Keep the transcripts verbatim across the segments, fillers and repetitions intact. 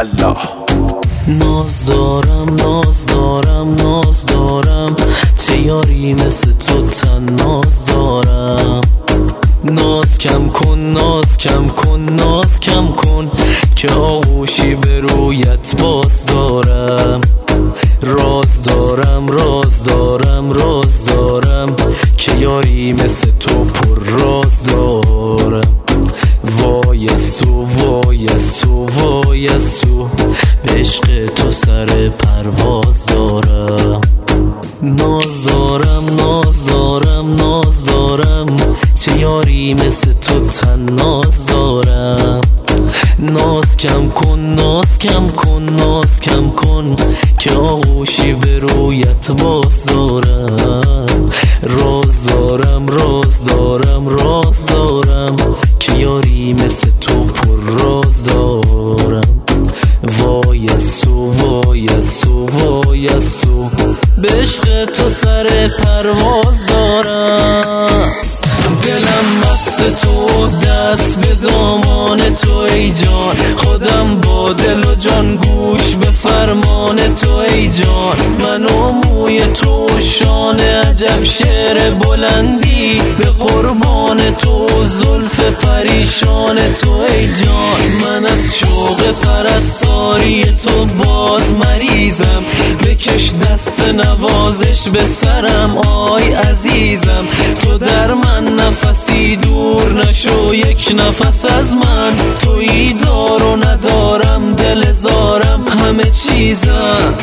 الله. ناز دارم ناز دارم ناز دارم، چه یاری مثل تو تناز دارم. ناز کم کن ناز کم کن ناز کم کن، که آغوشی به رویت باز دارم. راز دارم راز دارم راز دارم، که یاری مثل تو پر راز دارم. وای از تو وای از تو وای از تو، به عشق تو سر پرواز دارم. ناز دارم ناز دارم ناز دارم، چه یاری مثل تو تناز دارم. ناز کم کن ناز کم کن ناز کم کن، که آغوشی به رویت باز دارم. راز دارم راز دارم راز دارم، که یاری مثل تو پر راز دارم. وای از تو وای از تو وای از تو، به عشق تو سر پرواز دارم. دلم مست تو، دست به دامان تو ای جان. خودم با دل و جان، گوش به فرمان تو ای جان. من و موی تو شان، عجب شعر بلندی. به قربان تو زلف پریشان تو ای جان. من از شوق پرستاری تو باز مریضم. بکش دست نوازش به سرم آی عزیزم. تو در من نفسی دور نشو، یک نفس از من. تویی دار و ندارم، دل زارم همه چیزم.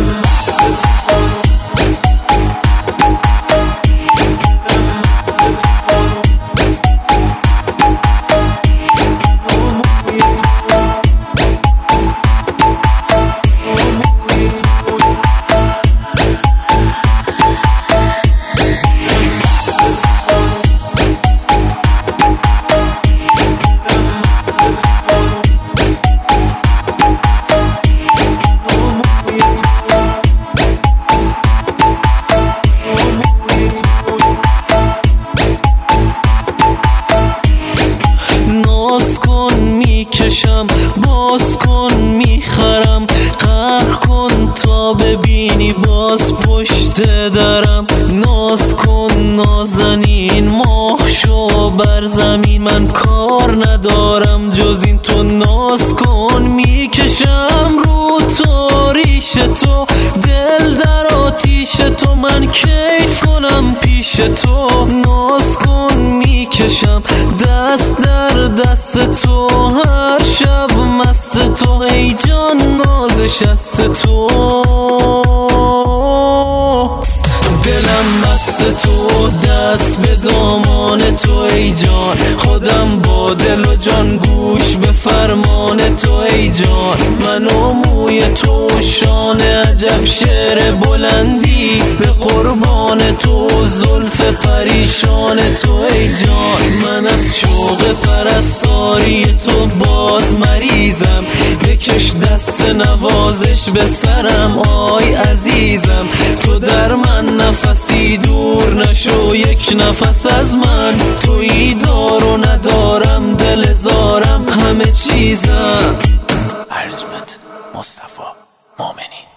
باز کن میخرم، قهر کن تا ببینی باز پشت درم. ناز کن نازنین، ماه شو بر زمین. من کار ندارم جز این، تو ناز کن میکشم رو تو ریش تو. دل در آتیش تو، من کیف کنم پیش تو. ناز کن میکشم دست در دست تو، هر شب مست تو ای جان، نازش از تو. دلم مست تو، دست به دامان تو ای جان. خودم با دل و جان، گوش به فرمان تو ای جان. من و موی تو شان، عجب شعر بلندی. به قربان تو زلف پریشان تو ای جان. من از شوق پرستاری تو باز مریضم. بکش دست نوازش به سرم آی عزیزم. تو در من نفسی دور نشو، یک نفس از من. تویی دار و ندارم، دل زارم همه چیزم. ارجمند مصطفی مومنی.